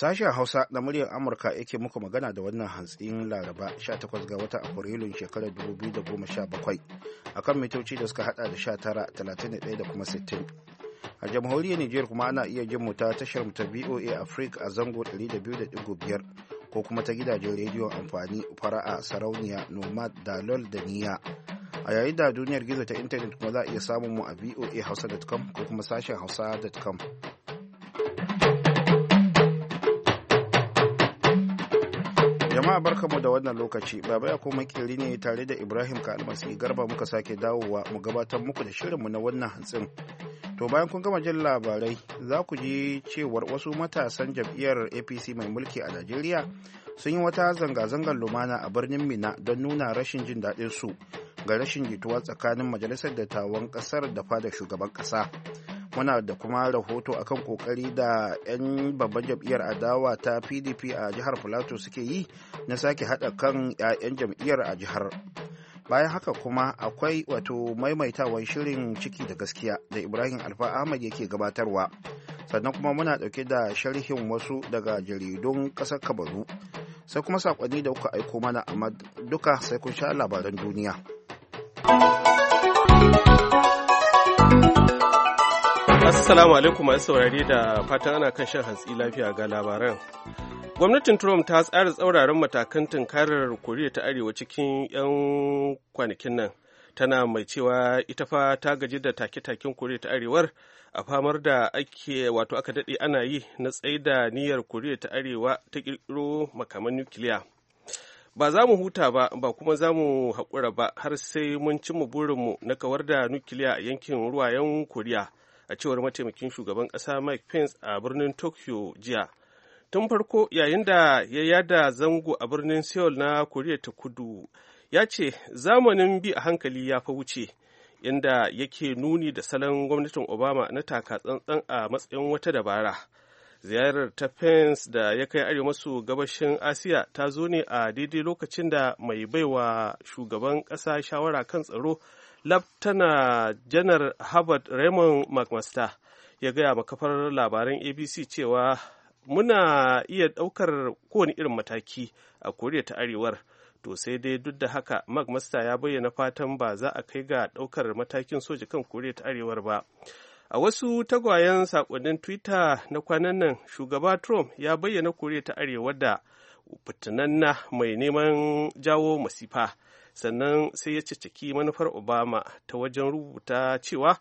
Sashen Hausa na muryar Amurka yake muku magana da wannan hantsin Laraba 18 ga watan Afrilun shekarar 2017 akan mitoci da suka hada da 19, 31 da kuma 60. A jamhuriyar Nijar kuma ana iya jin mu ta tashar mu ta VOA Africa a zango 200.5 ko kuma ta gidajen rediyon amfani fara'a, sarauniya, nomad, dalol da niya. A yayin da duniyar gizo ta intanet kuma za a iya samun mu a voahausa.com ko kuma sashen hausa.com. Jama'a barkamu da wannan lokaci, Baba ya kuma makeri ne tare da Ibrahim Kalmasi Garba muka sake dawowa mu gabatar muku da shirinmu na wannan hantsin. To bayan kun gama jin labarai za ku ji cewar wasu matasan jam'iyyar APC mai mulki a Najeriya sun yi wata zanga-zangar lumana a birnin Mina don nuna rashin jin daɗin su ga rashin jituwa tsakanin majalisar dattawan ƙasar da fada shugaban ƙasa. Muna da kuma rahoto akan kokari da 'yan babban jam'iyyar adawa ta PDP a jihar Plateau suke yi na sake haɗa kan 'ya'yan jam'iyyar a jihar. Bayan haka kuma akwai wato maimaitawan shirin ciki da gaskiya da Ibrahim Alfa Ahmad yake gabatarwa. Sannan kuma muna ɗauke da sharhin wasu daga jaridun ƙasar Kamaru. Sai kuma saƙonni da kuka aiko mana, amma duka sai kun sha labaran duniya. Assalamu alaikum masu saurari da fatan ana kan shan hantsi lafiya ga labaran. Gwamnatin Trump ta tsara tsauraran matakan tunkarar Koriya ta Arewa cikin 'yan kwanakin nan. Tana mai cewa ita fa ta gaji da take-taken Koriya ta Arewar a famar da aka daɗe ana yi na tsaida niyyar Koriya ta Arewa ta ƙirƙiro makaman nukiliya. Ba za mu huta ba kuma za mu haƙura ba har sai mun cimma burinmu na kawar da nukiliya a yankin ruwayen Koriya. A cewar mataimakin shugaban ƙasa Mike Pence a birnin Tokyo jiya. Tun farko yayin da ya yada zango a birnin Seoul na Koriya ta Kudu, ya ce zamanin bi a hankali ya fa wuce, inda yake nuni da salon gwamnatin Obama na taka tsantsan a matsayin wata dabara. Ziyarar ta Pence da ya kai arewa maso gabashin Asiya ta zo ne a daidai lokacin da mai baiwa shugaban ƙasa shawara kan tsaro Laftana Janar Herbert Raymond McMaster ya gaya ma kafar labaran ABC cewa muna iya ɗaukar kowane irin mataki a Koriya ta Arewar. To sai dai duk da haka McMaster ya bayyana fatan ba za a kai ga ɗaukar matakin soja kan Koriya ta Arewar ba. A wasu tagwayen saƙonnin Twitter na kwanan nan, shugaba Trump ya bayyana Koriya ta Arewa da fitinanna mai neman jawo masifa. Sannan sai ya ciciki manufar Obama ta wajen rubuta cewa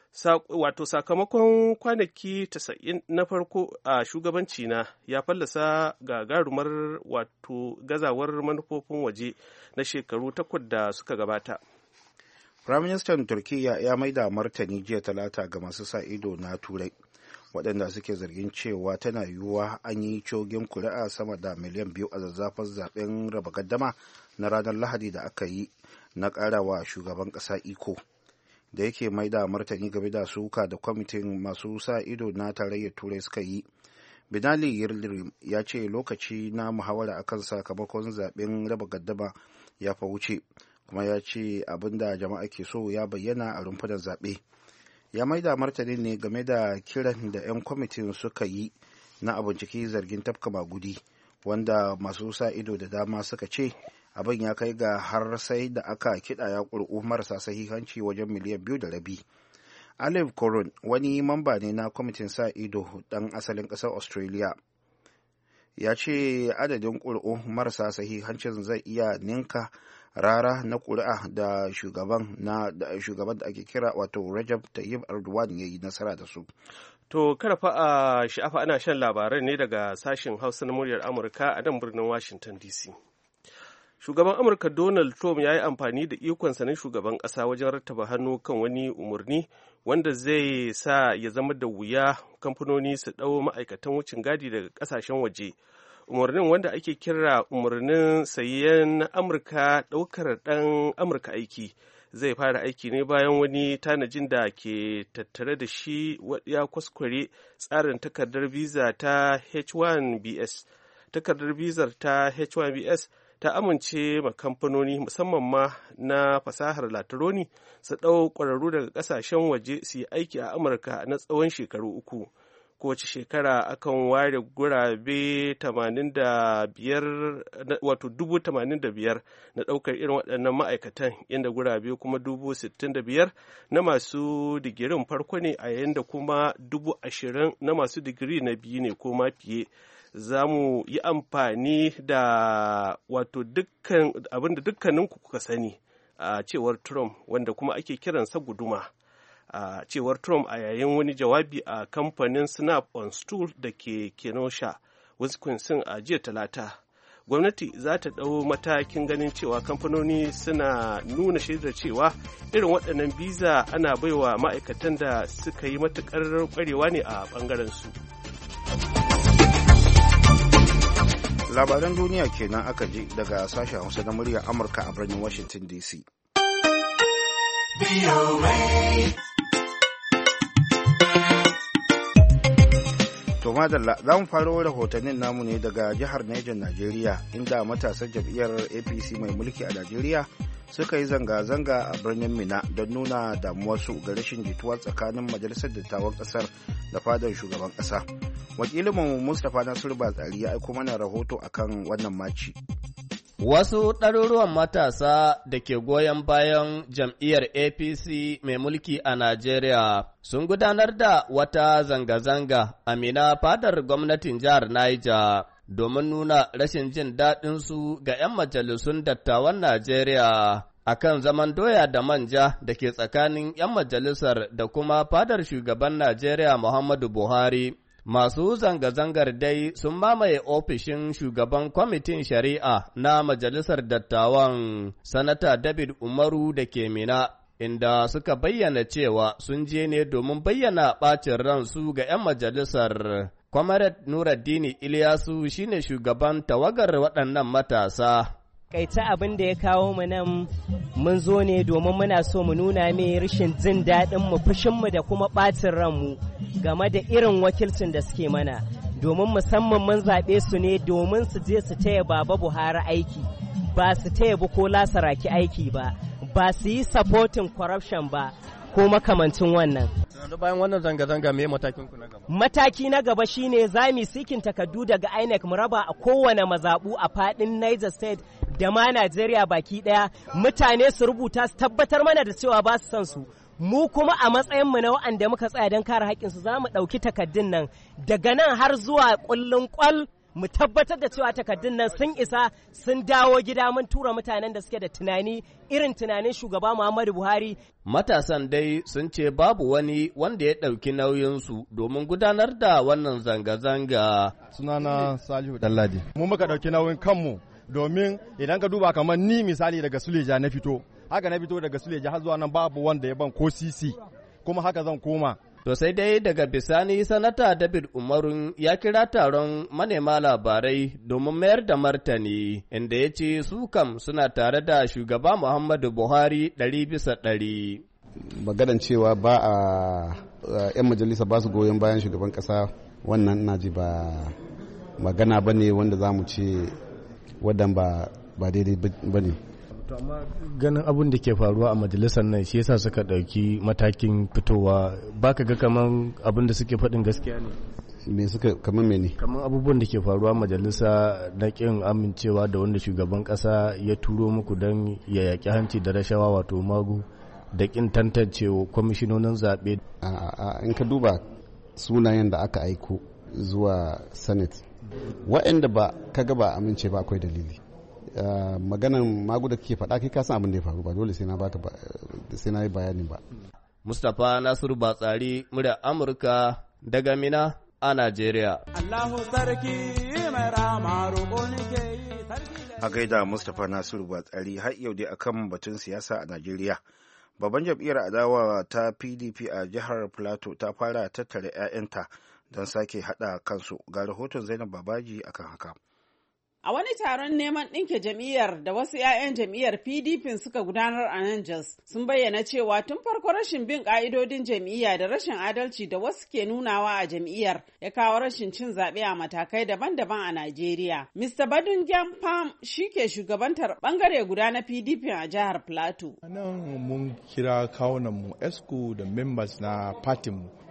sakamakon kwanaki 90 na farko a shugabanci na ya fallasa gagarumar gazawar manufofin waje na shekaru 8 da suka gabata. Firaministan Turkiyya ya maida martani jiya Talata ga masu sa ido na Turai waɗanda suke zargin cewa tana yiwuwa an yi cogin kuri'a sama da miliyan 2 a zazzafar zaben raba gaddama na ranar Lahadi da aka yi na ƙarawa shugaban ƙasa iko. Da yake maida martani game da suka da kwamitin masu sa ido na tarayyar Turai suka yi, Binali Yildirim ya ce lokaci na muhawara akan sakamakon zaben raba gaddama ya fa wuce, kuma ya ce abin da jama'a ke so ya bayyana a rumfunan zaɓe. Ya maida martani ne game da kiran da 'yan kwamitin suka yi na a binciki zargin tafka magudi, wanda masu sa ido da dama suka ce abin ya kai ga har sai da aka kiɗaya ƙuri'u marasa sahihanci wajen miliyan 2.5. Alif Koron wani mamba ne na kwamitin sa ido ɗan asalin ƙasar Australia ya ce adadin ƙuri'u marasa sahihancin zai iya ninka rara na ƙuri'a da shugaban da ake kira wato Rajab Tayyip Erdogan ya yi nasara da su. To karfa a sha'afa ana shan labaran ne daga sashen Hausa na muryar Amurka a nan birnin Washington DC. Shugaban Amurka Donald Trump ya yi amfani da ikonsa na shugaban ƙasa wajen rattaba hannu kan wani umarni wanda zai sa ya zama da wuya kamfanoni su ɗau ma'aikatan wucin gadi daga ƙasashen waje. Umarnin wanda ake kira umarnin sayen Amurka ɗaukar ɗan Amurka aiki zai fara aiki ne bayan wani tanajin da ke tattare da shi ya kwaskware tsarin takardar visa ta H1BS. Takardar bizar ta H1BS ta amince ma kamfanoni musamman ma na fasahar latironi su ɗau ƙwararru daga ƙasashen waje su yi aiki a Amurka na tsawon shekaru 3. kowace shekara akan ware gurabe 85,000 na ɗaukar irin waɗannan ma'aikatan, inda gurabe kuma 65,000 na masu digirin farko ne, a yayin da kuma 20,000 na masu digiri na biyu ne ko ma fiye. Za mu yi amfani da wato abinda dukkaninku kuka sani, a cewar Trump, wanda kuma ake kiransa guduma. A cewar Trump a yayin wani jawabi a kamfanin Snap on Stool da ke Kenosha, Wisconsin a jiya Talata. Gwamnati za ta ɗau matakin ganin cewa kamfanoni suna nuna shaidar cewa irin waɗannan biza ana baiwa ma'aikatan da suka yi matuƙar ƙwarewa ne a ɓangaren su. Labaran duniya kenan aka ji daga sashen Hausa na muryar Amurka a birnin Washington DC. To madalla, za mu faro rahotannin namu ne daga jihar Niger, Najeriya, inda matasan jam'iyyar APC mai mulki a Najeriya suka yi zanga-zanga a birnin Mina don nuna damuwarsu ga rashin jituwa tsakanin majalisar dattawan ƙasar da fadar shugaban ƙasa. Wakilinmu Mustapha Nasiru Batsari ya aiko mana rahoto akan wannan maci. Wasu ɗaruruwan matasa da ke goyon bayan jam'iyyar APC mai mulki a Najeriya sun gudanar da wata zanga-zanga a Mina fadar gwamnatin jihar Niger domin nuna rashin jin daɗinsu ga 'yan majalisun dattawan Najeriya a kan zaman doya da manja da ke tsakanin 'yan majalisar da kuma fadar shugaban Najeriya Muhammadu Buhari. Masu zanga-zangar dai sun mamaye ofishin shugaban kwamitin shari'a na Majalisar Dattawan, Sanata David Umaru da ke Mina, inda suka bayyana cewa sun je ne domin bayyana ɓacin ransu ga 'yan majalisar. Comrade Nuruddin Ilyasu shine shugaban tawagar waɗannan matasa. Kaita abin da ya kawo mu nan mun zo ne domin muna so mu nuna mai rashin jin daɗin mu, fushinmu da kuma ɓacin ranmu game da irin wakilcin da suke mana, domin musamman mun zaɓe su ne domin su je su taya Baba Buhari aiki, ba su taya Bukola Saraki aiki ba, ba su yi supporting corruption ba ko makamancin wannan. Bayan wannan zanga-zanga me matakin ku na gaba? Mataki na gaba shine za mu sikin takardu daga INEC mu raba a kowane mazaɓu a faɗin Niger State da ma Najeriya baki ɗaya, mutane su rubuta su tabbatar mana da cewa ba su son su. Mu kuma a matsayinmu na wa'anda muka tsaya don kare haƙƙinsu za mu ɗauki takardun nan daga nan har zuwa ƙullun ƙwal, mu tabbatar da cewa takardun nan sun isa, sun dawo gida, mun tura mutanen da suke da tunani irin tunanin shugaba Muhammadu Buhari. Matasan dai sun ce babu wani wanda ya ɗauki nauyinsu domin gudanar da wannan zanga-zanga. Sunana Salihu Dallaji. Mu muka ɗauki nauyin kanmu domin idan ka duba kamar ni misali daga Suleja na fito, haka na fito daga Suleja har zuwa nan babu wanda ya ban ko sisi, kuma haka zan koma. To sai dai daga bisani Sanata David Umaru ya kira taron manema labarai domin mayar da martani, inda ya ce su kam suna tare da shugaba Muhammadu Buhari 100%. Maganan cewa ba a 'yan majalisa ba su goyon bayan shugaban kasa, wannan na ji ba magana ba ne wanda za mu ce wadan ba daidai ba ne. To amma ganin abin da ke faruwa a majalisar nan shi yasa suka ɗauki matakin fitowa, baka ga kaman abin da suke faɗin gaskiya ne? Me suka kaman mene? Kaman abubuwan da ke faruwa a majalisa na ƙin amincewa da wanda shugaban ƙasa ya turo muku don ya yaƙi hanci da rashawa, wato magu, da ƙin tantance kwamishinonin zaɓe. In ka duba sunayen da aka aiko zuwa Senate, waɗanda ba kaga ba amince ba akwai dalili. Maganan magu da kake faɗa kai ka san abin da ya faru, ba dole sai na yi bayani ba. Mustapha Nasiru Batsari, murya Amurka daga Mina a Najeriya. Allahu sarki mai rama roƙo nake yi sarki. A gaida Mustapha Nasiru Batsari, har yau dai akan batun siyasa a Najeriya. Babban jam'iyyar adawa ta PDP a jihar Plateau ta fara tattara 'ya'yanta don sake haɗa kansu. Ga rahoton Zainab Babaji akan haka. A wani taron neman ɗinke jam'iyyar da wasu 'ya'yan jam'iyyar PDP suka gudanar a nan Jos sun bayyana cewa tun farko rashin bin ƙa'idodin jam'iyya da rashin adalci da wasu ke nunawa a jam'iyyar ya kawo rashin cin zaɓe a matakai daban-daban a Najeriya. Mr. Badungyam Pam shi ke shugabantar ɓangare guda na PDP a jihar Plateau. Nan mun kira kawunanmu ESCO da members na partinmu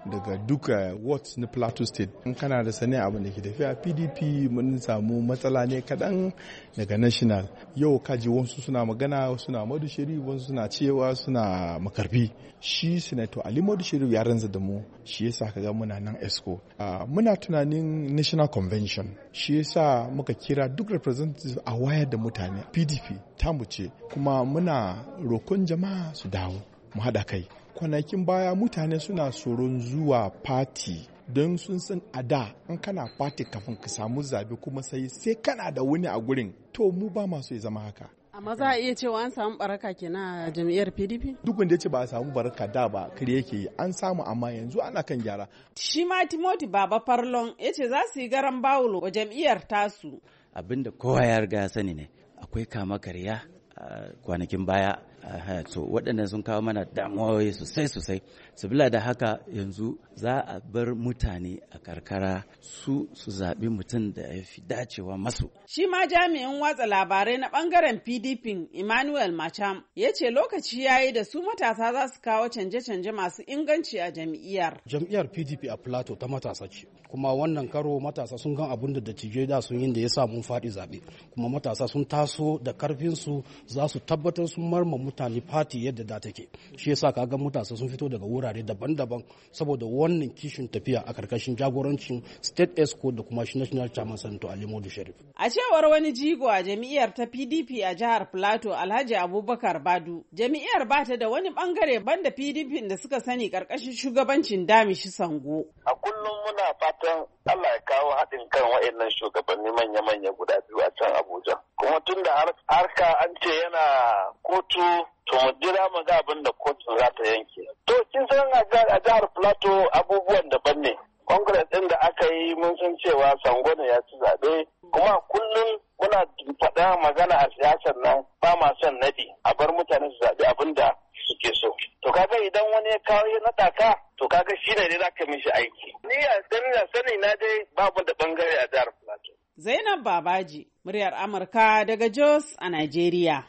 daga duka wards na Plateau State. In kana da sani abin da ke tafiya PDP mun samu matsala ne kaɗan daga national. Yau kaji wasu suna magana, suna Madu Sharif, wasu suna cewa suna makarfi. Shi Senator Ali Madu Sharif ya ranza da mu, shi yasa kaga muna nan ESCO. Muna tunanin National Convention, shi yasa muka kira duk representatives a wayar da mutane. PDP ta mu ce, kuma muna rokon jama'a su dawo mu haɗa kai. Kwanakin baya mutane suna tsoron zuwa party don sun san a da in kana party kafin ka samu zabe kuma sai kana da wani a gurin, to mu ba masu ya zama haka. Amma za a iya cewa an samu baraka kenan a jam'iyyar PDP? Duk wanda ya ce ba a samu baraka da ba kare yake yi, an samu amma yanzu ana kan gyara. Shi ma Timothy Baba Farlon ya ce za su yi garan bawulo wa jam'iyyar tasu. Abinda kowa ya riga ya sani ne, akwai kama karya kwanakin baya, so waɗannan sun kawo mana damuwa sosai. Sabila da haka yanzu za a bar mutane a karkara su zaɓi mutum da ya fi dacewa masu. Shi ma jami'in watsa labarai na ɓangaren PDP Emmanuel Macham ya ce lokaci ya yi da su matasa za su kawo canje-canje masu inganci a jam'iyyar. Jam'iyyar PDP a Plateau ta matasa ce, kuma wannan karo matasa sun gan abin da dattijai da sun yi da ya sa mun faɗi zaɓe, kuma matasa sun taso da karfinsu za su tabbatar sun marma mutane fati yadda da take. Shi yasa kaga matasa sun fito daga wurare daban-daban saboda wannan kishin tafiya a karkashin jagorancin State ESCO da kuma National Chairman Santo Ali Madu Sharif. A cewar wani jigo a jam'iyyar ta PDP a jihar Plateau, Alhaji Abubakar Badu, jam'iyyar ba ta da wani bangare banda PDP da suka sani karkashin shugabancin Damishi Sango. A kullum muna fatan Allah ya kawo haɗin kan waɗannan shugabanni manya-manya guda biyu a can Abuja. Kuma tun da harka an ce yana kotu, to mu jira mu ga abin da kotun za ta yanke. To kin san a jihar Plateau abubuwan daban ne. Congress ɗin da aka yi mun san cewa Sango ne ya ci zaɓe. Kuma kullum muna faɗa magana a siyasar nan ba ma son naɗi, a bar mutane su zaɓi abin da suke so. To kaga idan wani ya kawo ya naɗa ka, to kaga shi ne dai za ka mishi aiki. Ni a sani na dai babu da bangare a jihar Plateau. Zainab Babaji, muryar Amurka daga Jos a Najeriya.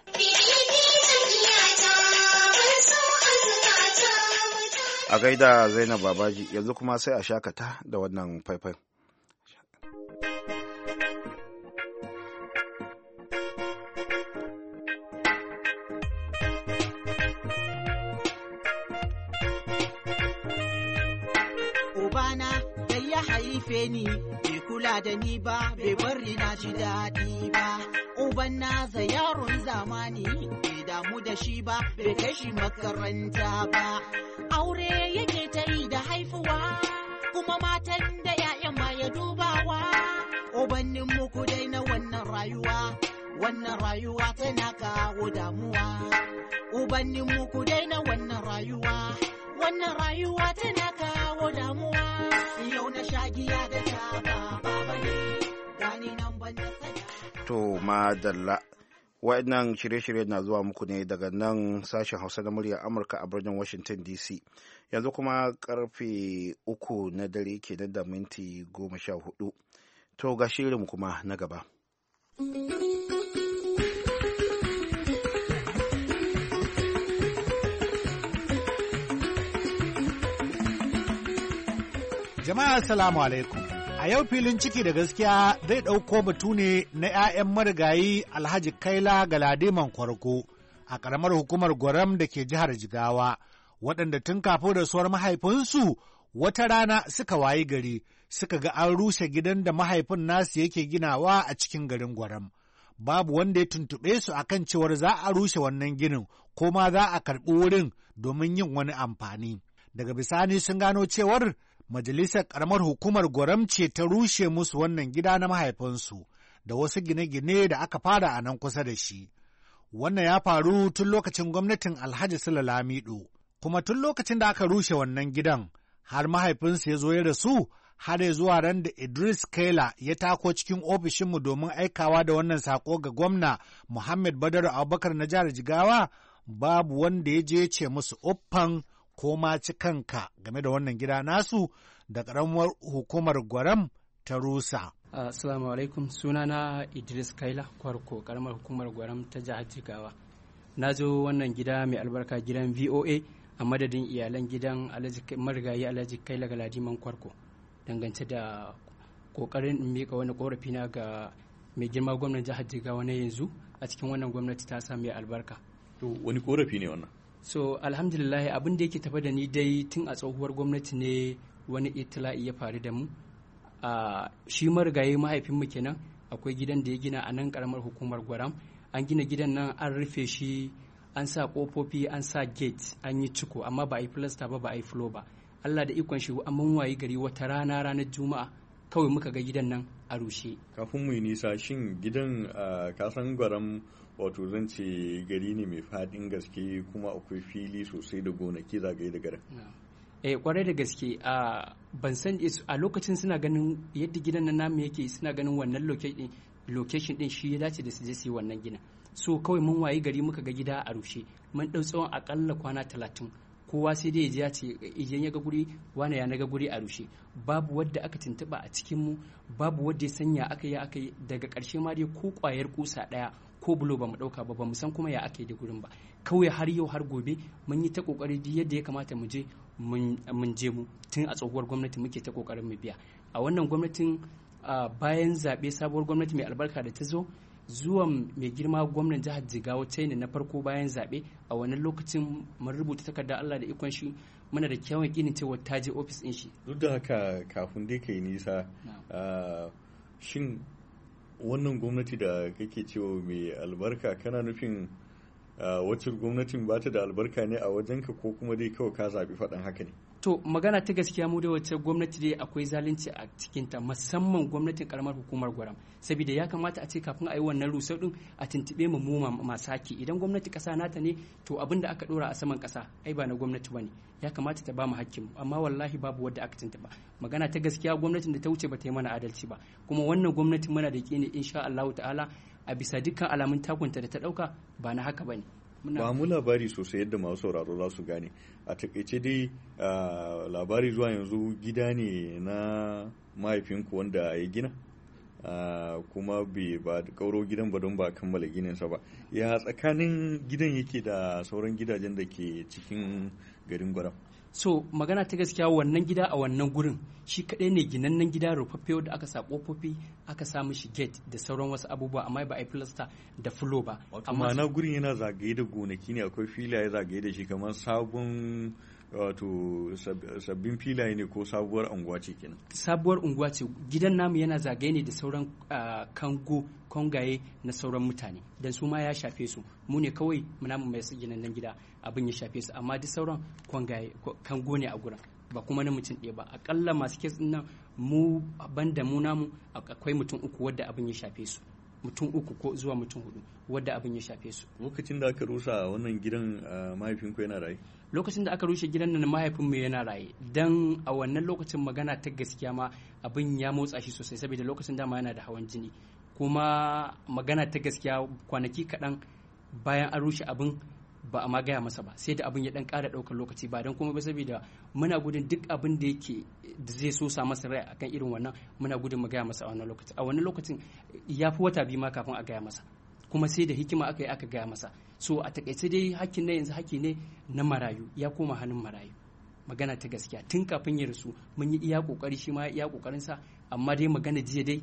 A gaida Zainab Babaji, yanzu kuma sai a shakata da wannan faifai. Ubana da ya haife ni bai kula da ni ba, bai bari na ji daɗi ba. Uban nasa yaron zamani bai damu da shi ba, bai kai shi makaranta ba. Aure yake ta yi da haifuwa, kuma matan da ‘ya'yan ma ya dubawa. Ubannin muku dai na wannan rayuwa tana kawo damuwa. Ubannin muku dai na wannan rayuwa tana kawo damuwa. Yau na shagiya da ta baba ne, gani nan ban da sada. To madalla. Waɗannan shirye-shirye na zuwa muku ne daga nan sashen Hausa na muryar Amurka a birnin Washington DC. Yanzu kuma karfe 3 na dare kenan da minti 14. To ga shirin kuma na gaba. Jama'a assalamu alaikum. A yau filin ciki da gaskiya zai ɗauko batu ne na 'ya'yan marigayi Alhaji Kaila Galadiman Kwarko a ƙaramar hukumar Gwaram da ke jihar Jigawa, waɗanda tun kafin rasuwar mahaifinsu wata rana suka wayi gari suka ga an rushe gidan da mahaifin nasu yake ginawa a cikin garin Gwaram. Babu wanda ya tuntuɓe su akan cewar za a rushe wannan ginin ko ma za a karɓi wurin domin yin wani amfani. Daga bisani sun gano cewar Majalisar ƙaramar hukumar Gwaram ce ta rushe musu wannan gida na mahaifinsu da wasu gine-gine da aka fara a nan kusa da shi. Wannan ya faru tun lokacin gwamnatin Alhaji Sule Lamido, kuma tun lokacin da aka rushe wannan gidan har mahaifinsu ya zo ya rasu har ya zuwa ran da Idris Kaila ya tako cikin ofishinmu domin aikawa da wannan sako ga gwamna Muhammad Badaru Abubakar na jihar Jigawa, babu wanda ya je ce musu uffan ko ma ci kanka game da wannan gida nasu da ƙaramar hukumar Gwaram ta rusa. Assalamu alaikum, sunana Idris Kaila Kwarko, ƙaramar hukumar Gwaram ta jihar Jigawa. Na zo wannan gida mai albarka, gidan VOA, a madadin iyalan gidan marigayi Alhaji Kaila Galadiman Kwarko dangance da kokarin in mika wani korafi na ga mai girma gwamnan jihar Jigawa na yanzu a cikin wannan gwamnati ta sami albarka. To wani korafi ne wannan? So alhamdulillah abin da yake tafa da ni dai tun a tsohuwar gwamnati ne wani itila'i ya faru da mu. Shi marigayi mahaifinmu kenan akwai gidan da ya gina a nan karamar hukumar Gwaram. An gina gidan nan an rufe shi, an sa kofofi, an sa gate, an yi ciko, amma ba a yi filasta ba, ba a yi floor ba. Allah da ikon shi an mun wayi gari wata ranar Juma'a kawai muka ga gidan nan a rushe. Kafin mu yi nisa, shin gidan kasan Gwaram wato zan ce gari ne mai faɗin gaske kuma akwai fili sosai da gonaki zagaye da garin. Kwarai da gaske ban san a lokacin suna ganin yadda gidan nan namu yake, suna ganin wannan location din shi ya dace da su je su yi wannan gina. So kawai mun wayi gari muka ga gida a rushe, mun ɗau tsawon akalla kwana 30. Kowa sai dai ya ce idan ya ga guri wane ya naga guri a rushe, babu wadda aka tuntuɓa a cikin mu, babu wadda ya sanya aka yi daga ƙarshe ma dai ko ƙwayar kusa ɗaya ko bulo ba mu ɗauka ba mu san kuma ya aka yi da gurin ba. Kawai har yau har gobe mun yi ta ƙoƙari yadda ya kamata mu je mun je mu tun a tsohuwar gwamnati muke ta ƙoƙarin mu biya. A wannan gwamnatin bayan zaɓe sabuwar gwamnati mai albarka da ta zo, zuwan mai girma gwamnan jihar Jigawa ta na farko bayan zaɓe, a wannan lokacin mun rubuta takarda Allah da ikon shi muna da kyawun yakinin cewa ta je ofis ɗin shi. Duk da haka kafin dai kai nisa, shin wannan gwamnati da kake cewa mai albarka kana nufin wacce gwamnatin ba ta da albarka ne a wajenka ko kuma dai kawai ka zaɓi faɗin haka ne? To magana ta gaskiya mu da wacce gwamnati dai akwai zalunci a cikinta, musamman gwamnatin karamar hukumar Gwaram, saboda ya kamata a ce kafin a yi wannan rusau din a tuntuɓe mu masu haƙƙi. Idan gwamnati ƙasa nata ne to abin da aka ɗora a saman ƙasa ai ba na gwamnati bane, ya kamata ta ba mu haƙƙin mu, amma wallahi babu wadda aka tuntuɓa. Magana ta gaskiya gwamnatin da ta wuce ba ta yi mana adalci ba, kuma wannan gwamnatin muna da ne insha Allah ta'ala a bisa dukkan alamun takunta da ta ɗauka ba na haka bane. Ba mu labari sosai yadda masu sauraro za su gane. A takaice dai labari zuwa yanzu gida ne na mahaifinku wanda ya gina, kuma ba kauro gidan ba don ba kammala gininsa ba. Ya tsakanin gidan yake da sauran gidajen da ke cikin garin Gwaram? So magana ta gaskiya wannan gida a wannan gurin shi kaɗai ne ginannen gida rufaffe da aka sa ƙofofi, aka sa mishi gate da sauran wasu abubuwa, amma ba a yi filasta da fulo ba. Amma na gurin yana zagaye da gonaki ne, akwai filaye zagaye da shi kamar sabon wato sabbin filaye ne ko sabuwar unguwa ce kenan? Sabuwar unguwa ce. Gidan namu yana zagaye ne da sauran kongaye na sauran mutane, dan su ma ya shafe su. Mu ne kawai muna mai ginannen gida abin ya shafe su, amma duk sauran kango ne a gurin, ba kuma na mutum ɗaya ba. Akalla masu kes nan mu banda mu namu akwai mutum 3 wadda abin ya shafe su, mutum 3 ko zuwa mutum 4 wadda abin ya shafe su. Lokacin da aka rusa wannan gidan mahaifinku yana raye? Lokacin da aka rushe gidan nan mahaifinmu yana raye, dan a wannan lokacin magana ta gaskiya ma abin ya motsa shi sosai, saboda lokacin dama yana da hawan jini. Kuma magana ta gaskiya kwanaki kaɗan bayan an rushe abin ba a ma gaya masa ba, sai da abin ya dan ƙara ɗaukar lokaci, ba don kuma ba saboda muna gudun duk abin da yake da zai so sa masa rai akan irin wannan, muna gudun mu gaya masa a wannan lokacin. A wannan lokacin ya fi wata 2 ma kafin a gaya masa, kuma sai da hikima aka yi aka gaya masa. So a takaice dai hakkin na yanzu hakki ne na marayu, ya koma hannun marayu. Magana ta gaskiya tun kafin ya rasu mun yi iya kokari, shi ma iya kokarin sa, amma dai magana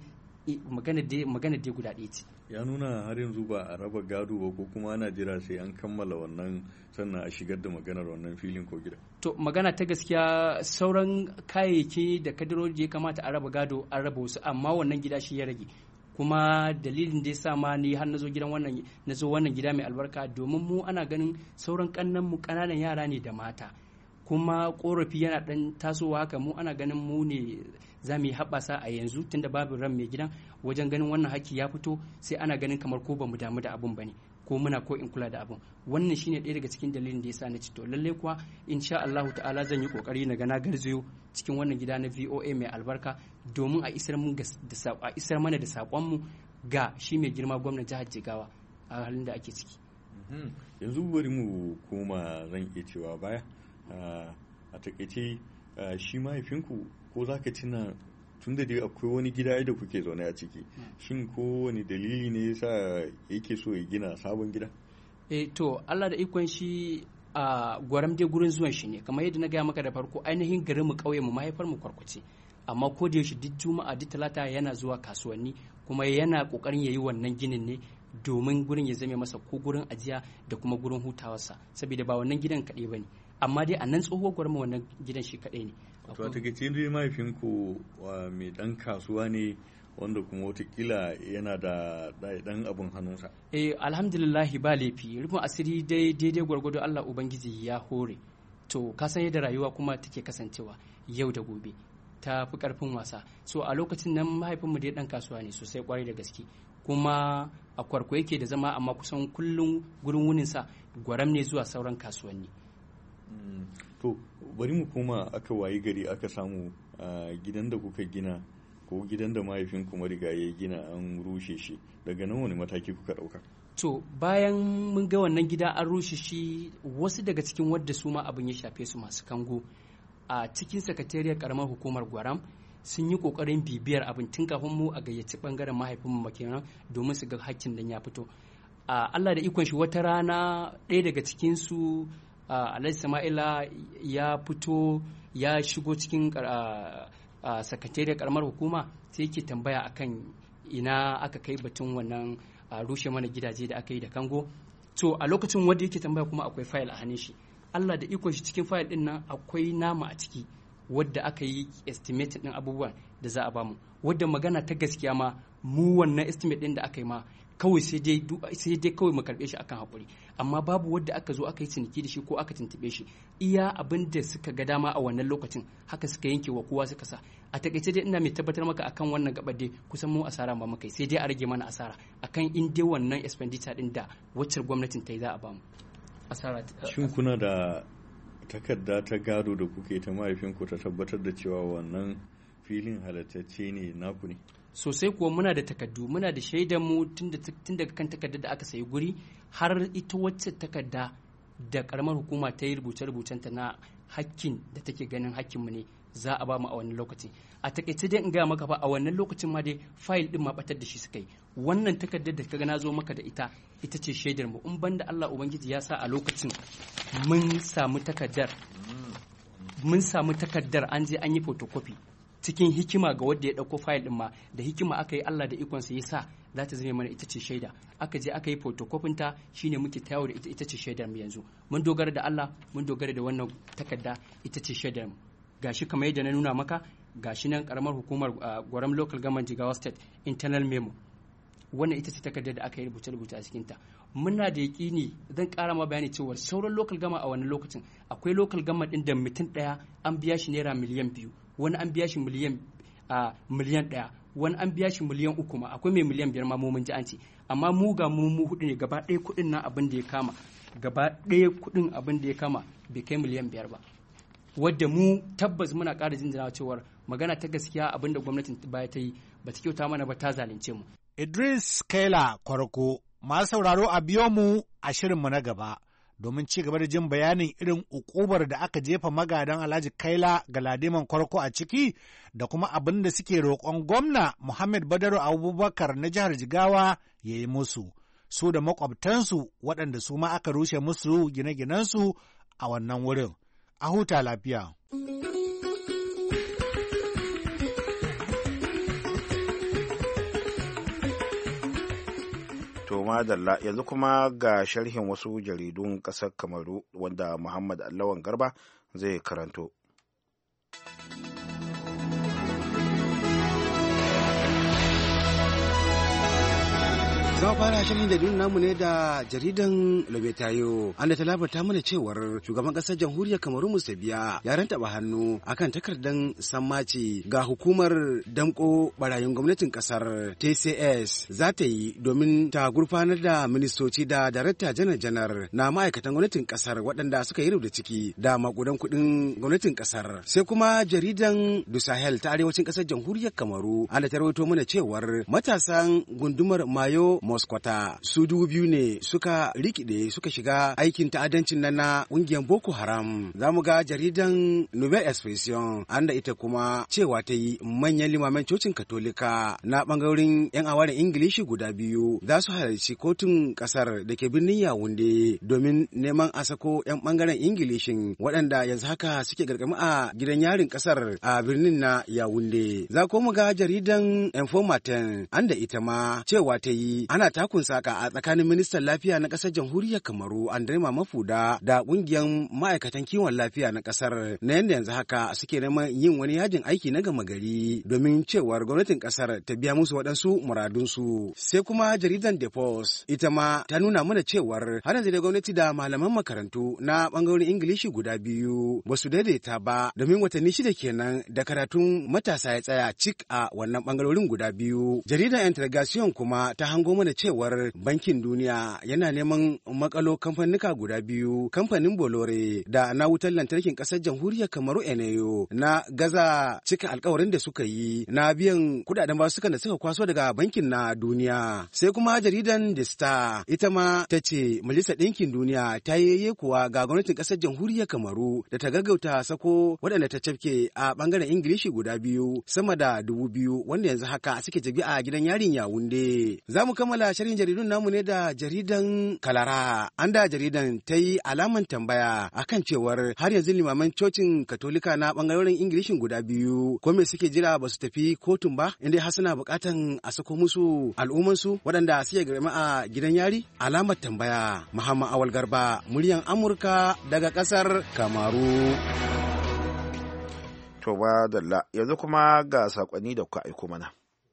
dai guda ɗaya ce. Ya nuna har yanzu ba a raba gado ba, ko kuma ana jira sai an kammala wannan sannan a shigar da maganar wannan filin ko gida? To magana ta gaskiya sauran kayayyaki da kadarori da ya kamata a raba gado an raba wasu, amma wannan gida shi ya rage. Kuma dalilin da ya sa ma ni har nazo wannan gida mai albarka, domin mu ana ganin sauran mu ƙananan yara ne da mata, kuma korafi yana dan tasowa haka, mu ana ganin mu ne za mu yi haɓasa a yanzu tunda babu ran mai gidan wajen ganin wannan haƙƙi ya fito, sai ana ganin kamar ko ba mu damu da abun bane ko muna ko in kula da abun. Wannan shine ɗaya daga cikin dalilin da yasa na ci to lalle kuwa insha Allah ta'ala zan yi kokari na ga na garzayo cikin wannan gida na VOA mai albarka domin a isar mana da sakon mu ga shi mai girma gwamnatin jihar Jigawa a halin da ake ciki. Yanzu bari mu koma zan iya cewa baya, a takaice shi mahaifinku ko za ka tuna tun da dai akwai wani gida da kuke zaune a ciki, shin ko wani dalili ne yasa yake so ya gina sabon gida? To Allah da ikon shi Gwaram dai gurin zuwan shi ne, kamar yadda na gaya maka da farko, ainihin garin mu ƙauyen mu mahaifar mu Kwarko, amma ko da yaushe duk juma'a duk talata yana zuwa kasuwanni kuma yana kokarin yayi wannan ginin ne domin gurin ya zame masa ko gurin ajiya da kuma gurin hutawarsa, saboda ba wannan gidan kaɗai bane, amma dai a nan tsohuwar Gwaram wannan gidan shi kaɗai ne. To ta gace dai mahaifinku mai dan kasuwa ne wanda kuma watakila yana da dan abun hannunsa. Alhamdulillah ba laifi, rufin asiri daidai gwargwado Allah Ubangiji ya hore. To ka san yadda rayuwa kuma take kasancewa yau da gobe ta fi karfin wasa. So a lokacin nan mahaifinmu dai dan kasuwa ne sosai kwarai da gaske, kuma a Kwarko yake da zama, amma kusan kullum gurin wuninsa Gwaram ne zuwa sauran kasuwanni. To bari mu koma aka wayi gari aka samu gidan da kuka gina ko gidan da mahaifin kuma riga ya gina an rushe shi, daga nan wani mataki kuka ɗauka? To bayan mun ga wannan gida an rushe shi, wasu daga cikin wadda su ma abin ya shafe su masu kango a cikin sakatariyar karamar hukumar Gwaram sun yi kokarin bibiyar abin tun kafin mu a gayyaci bangaren mahaifinmu makenan domin su ga hakkin dan ya fito. Allah da ikon shi wata rana ɗaya daga cikin su Alhaji Sama'ila ya fito ya shigo cikin sakatariyar karamar hukuma, sai yake tambaya akan ina aka kai batun wannan rushe mana gidaje da aka yi da kango. To a lokacin wanda yake tambaya kuma akwai fayil a hannun shi, Allah da ikon shi cikin fayil din nan akwai nama a ciki wadda aka yi estimate din abubuwan da za a bamu, wadda magana ta gaskiya ma mu wannan estimate din da aka yi ma kawai sai dai kawai mu karbe shi akan hakuri, amma babu wadda aka zo aka yi ciniki da shi ko aka tuntube shi. Iya abin da suka ga dama a wannan lokacin haka suka yanke wa kowa suka sa. A takaice dai ina mai tabbatar maka akan wannan gabar dai kusan mu asara ba muka yi, sai dai a rage mana asara akan in dai wannan expenditure din da wacce gwamnatin ta yi za a bamu asara. Shin kuna da takarda ta gado da kuke ta mahaifinku ta tabbatar da cewa wannan filin halattacce ne naku ne? Sosai kuwa muna da takardu, muna da shaidan mu tun daga kan takardar da aka sayi guri har ita wacce takarda da karamar hukuma ta yi rubuce-rubucenta na hakkin da take ganin hakkinmu ne za a ba mu a wannan lokacin. A takaice dai in gaya maka ba a wannan lokacin ma dai fayil din ma batar da shi suka yi. Wannan takardar da kaga na zo maka da ita ce shaidar mu, in banda Allah Ubangiji ya sa a lokacin mun samu takardar an je an yi photocopy cikin hikima ga wanda ya dauko fayil din ma da hikima aka yi, Allah da ikonsa ya sa za ta zama mana ita ce shaida. Aka je aka yi photocopy ta, shine muke tawo da ita ce shaidar mu yanzu. Mun dogara da Allah, mun dogara da wannan takarda, ita ce shaidar mu. Gashi kamar yadda na nuna maka, gashi nan karamar hukumar Gwaram Local Government Jigawa State internal memo, wannan ita ce takardar da aka yi rubuce-rubuce a cikin ta. Muna da yaƙini, zan ƙara ma bayani cewa sauran local government a wannan lokacin akwai local government din da mutum ɗaya an biya shi naira miliyan 2, wani an biya shi miliyan 1, wani an biya shi miliyan 3 ma, akwai mai miliyan 5 ma mun ji an ce, amma mu ga mu hudu ne gaba ɗaya kuɗin nan abin da ya kama bai kai miliyan 5 ba, wadda mu tabbas muna ƙara jinjinawa cewar magana ta gaskiya abin da gwamnatin baya ta yi ba ta kyauta mana ba, ta zalunce mu. Idris Kaila Kwarko, masu sauraro a biyo mu a shirinmu na gaba domin ci gaba da jin bayanin irin ukubar da aka jefa magadan Alhaji Kaila Galadiman Kwarko a ciki da kuma abin da suke roƙon gwamna Muhammad Badaru Abubakar na jihar Jigawa ya yi musu, su da makwabtansu waɗanda su ma aka rushe musu gine-ginensu a wannan wurin. A huta lafiya. To madalla, yanzu kuma ga sharhin wasu jaridun ƙasar Kamaru wanda Muhammad Allawan Garba zai karanto. Za mu fara shirin jaridun namu ne da jaridan Lobetayo, an da ta labarta mana cewar shugaban ƙasar jamhuriyar Kamaru Musabiya ya rantaba hannu akan takardar sammaci ga hukumar damƙo barayin gwamnatin ƙasar TCS za ta yi domin ta gurfanar da ministoci da darakta janar-janar na ma'aikatan gwamnatin ƙasar waɗanda suka yi da ciki da maƙudan kuɗin gwamnatin ƙasar. Sai kuma jaridan Du Sahel ta arewacin ƙasar jamhuriyar Kamaru, an da ta rawaito mana cewar matasan gundumar Mayo Moskwata. Su 2000 ne suka rikide suka shiga aikin ta'addancin nan na ƙungiyar Boko Haram. Za mu ga jaridan Nouvelle Expression anda ita kuma cewa ta yi manyan limaman cocin Katolika na ɓangarorin 'yan awaren Ingilishi guda biyu za su halarci kotun ƙasar da ke birnin Yawunde domin neman a sako 'yan ɓangaren Ingilishin waɗanda yanzu haka suke gargami a gidan yarin ƙasar a birnin na Yawunde. Za ko mu ga jaridan Informaten anda ita ma cewa ta yi ana takun saka a tsakanin ministan lafiya na ƙasar jamhuriyar Kamaru Andre Mafuda da ƙungiyar ma'aikatan kiwon lafiya na ƙasar na yadda yanzu haka suke neman yin wani yajin aiki na gama gari domin cewar gwamnatin ƙasar ta biya musu waɗansu muradunsu. Sai kuma jaridan The Post ita ma ta nuna mana cewar har yanzu da gwamnati da malaman makarantu na ɓangarorin Ingilishi guda biyu ba su daidaita ba domin watanni 6 kenan da karatun matasa ya tsaya cik a wannan ɓangarorin guda biyu. Jaridar Integration kuma ta hango mana cewar Bankin Duniya yana neman makalo kamfanika guda biyu, kamfanin Bolore da na wutar lantarkin ƙasar jamhuriyar Kamaru Eneyo na gaza cika alkawarin da suka yi na biyan kudaden basukan da suka kwaso daga Bankin na Duniya. Sai kuma jaridan The Star ita ma ta ce Majalisar Ɗinkin Duniya ta yi kuwa ga gwamnatin ƙasar jamhuriyar Kamaru da ta gaggauta sako waɗanda ta cafke a ɓangaren Ingilishi guda biyu sama da 2000 wanda yanzu haka suke jabi a gidan yarin Yawunde. Za mu kammala sharhin jaridun namu ne da jaridan Kalara. An da jaridan ta yi alaman tambaya akan cewar har yanzu limaman cocin Katolika na ɓangarorin Ingilishin guda biyu ko me suke jira ba su tafi kotun ba inda har suna buƙatan a sako musu al'ummansu waɗanda suke garma a gidan yari. Alamar tambaya. Muhammad Awal Garba, muryan Amurka daga ƙasar Kamaru. To ba dalla yanzu kuma ga sakonni da kuka aiko mana.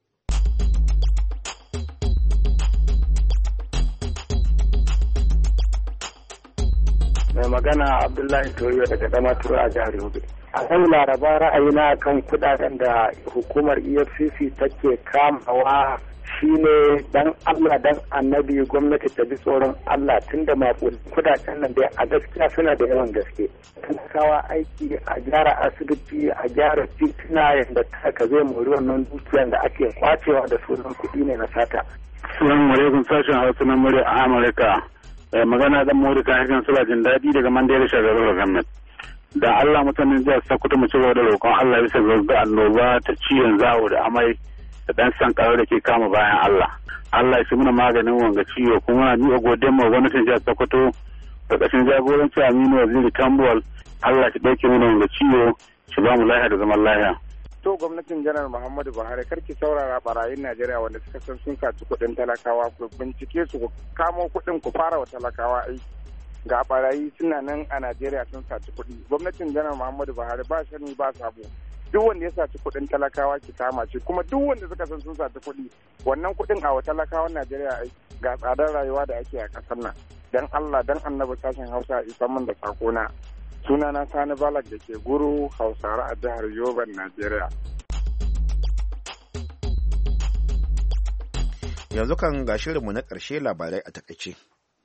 Mai magana Abdullahi Toyo daga Damaturu a jihar Yobe. A kan Laraba ra'ayina kan kudaden da hukumar EFCC take kamawa shine dan Allah dan annabi gwamnati ta bi tsoron Allah tunda kudaden nan dai a gaskiya suna da yawan gaske. Talakawa aiki a gyara asibiti a gyara tituna yadda ka zai mori wannan dukiyar da ake kwacewa da sunan kuɗi ne na sata. Assalamu alaikum sashen Hausa na murya a Amurka. Magana dan Morika hakan suna jin daɗi daga Mandela Shagarar Gwamnati. Da Allah mutanen jihar Sokoto mu cigaba da roƙon Allah bisa ga annoba ta ciwon zawo da amai da dan sankarau da ke kama bayan Allah. Allah ya shi muna maganin wanga ciwo kuma ni a godin mu gwamnatin jihar Sokoto da ƙarshen jagoranci Aminu Waziri Tambuwal. Allah shi ɗauke mana wanga ciwo shi ba mu lafiya da zaman lafiya. To gwamnatin janar Muhammadu Buhari karki saurara barayin Najeriya wanda suka san sun saci kuɗin talakawa ku bincike su ku kamo kuɗin ku fara wa talakawa aiki. Ga barayi suna nan a Najeriya sun saci kuɗi. Gwamnatin janar Muhammadu Buhari ba shani ba sabo. Duk wanda ya saci kuɗin talakawa ki kama shi kuma duk wanda suka san sun saci kuɗi wannan kuɗin a wa talakawan Najeriya aiki ga tsadar rayuwa da ake a ƙasar nan. Dan Allah dan Annabi sashen Hausa isa min da sakona. Sunana Sani Balak da ke Guru Hausare a jihar Yoban, Najeriya. Yanzu kan ga shirinmu na ƙarshe labarai a takaice.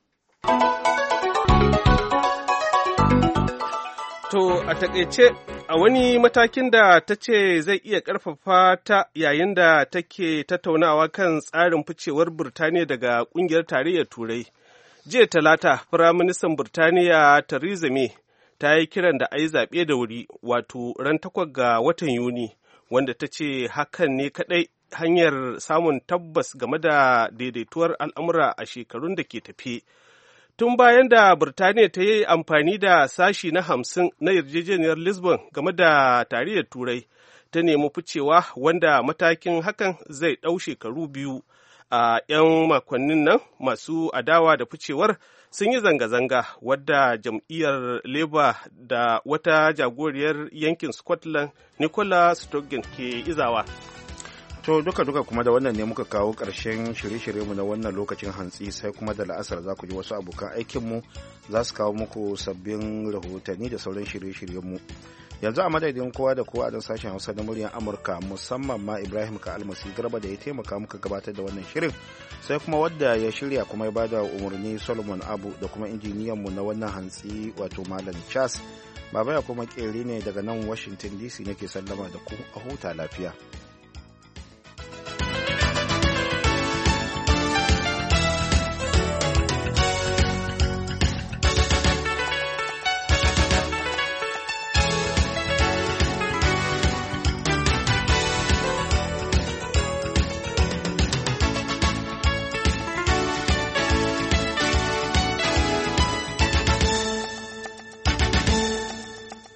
To a takaice a wani matakin da ta ce zai iya ƙarfafa ta yayin da take tattaunawa kan tsarin ficewar Burtaniya daga ƙungiyar tarayyar Turai. Jiya Talata, Firaministan Burtaniya Theresa May ta yi kiran da a yi zaɓe da wuri, wato ran 8 ga watan Yuni, wanda ta ce hakan ne kaɗai hanyar samun tabbas game da daidaituwar al'amura a shekarun da ke tafe. Tun bayan da Birtaniya ta yi amfani da sashi na 50 na yarjejeniyar Lisbon game da tarayyar Turai, ta nemi ficewa wanda matakin hakan zai ɗau shekaru 2. A 'yan makonnin nan masu adawa da ficewar sun yi zanga-zanga wadda jam'iyyar Labour da wata jagoriyar yankin Scotland Nicola Sturgeon ke izawa. To duka kuma da wannan ne muka kawo ƙarshen shirye-shiryenmu na wannan lokacin hantsi sai kuma da la'asar za ku ji wasu abokan aikinmu za su kawo muku sabbin rahotanni da sauran shirye-shiryenmu. Yanzu a madadin kowa da kowa a don sashen Hausa na muryar Amurka musamman ma Ibrahim ka almasi garba da ya taimaka muka gabatar da wannan shirin sai kuma wadda ya shirya kuma ya bada umarni Solomon Abu da kuma injiniyanmu na wannan hantsi wato Malam Charles. Baba ya kuma ƙeri ne daga nan Washington DC nake sallama da ku a huta lafiya.